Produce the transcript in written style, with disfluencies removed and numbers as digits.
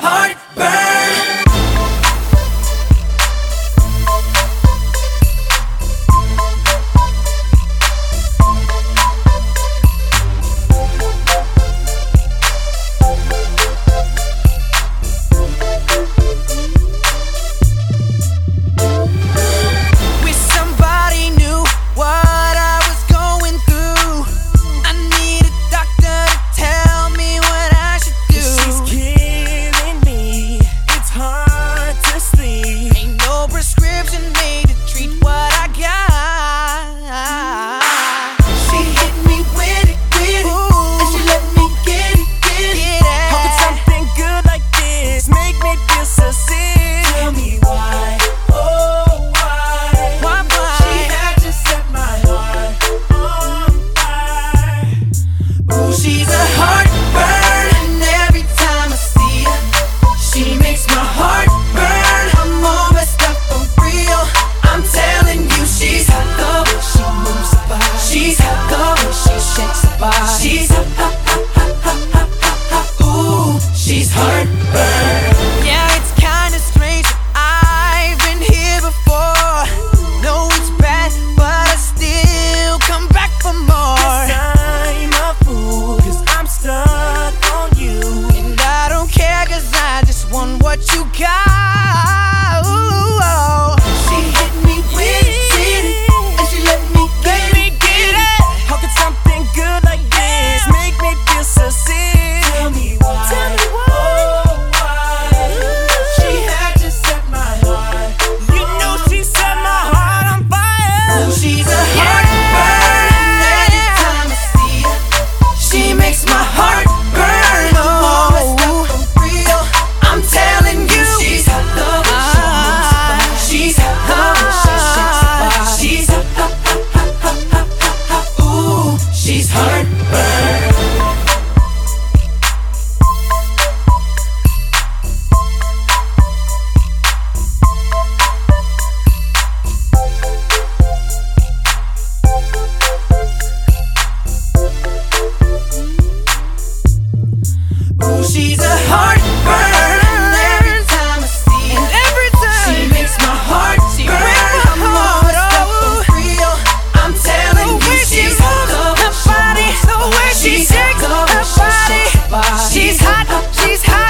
heartburn. She's a heartburn, and every time I see her, she makes my heart burn. I'm all messed up for real. I'm telling you, she's hot the way she moves her body. She's hot the way she shakes her body. She's hot, hot, hot, hot, hot, hot, hot, hot. Ooh, she's heartburn. Yeah, it's kinda strange. I've been here before. No, it's bad, but I still come back for more. What you got? Ooh, she hit me with it, and she let me get it. How could something good like this make me feel so sick? Tell me why. Tell me why. Oh, why? She had to set my heart. You know she set my heart on fire. Ooh, she's a heartburn, and every time I see her, she makes my heart burn. Oh, messed up for real. I'm telling you, she's hot the way she moves her body. She's hot the way she shakes her body. She's hot, hot, hot, hot, hot, hot, hot, hot. Ooh, she's heartburn. Ooh, she's a heartburn. She's hot, she's hot.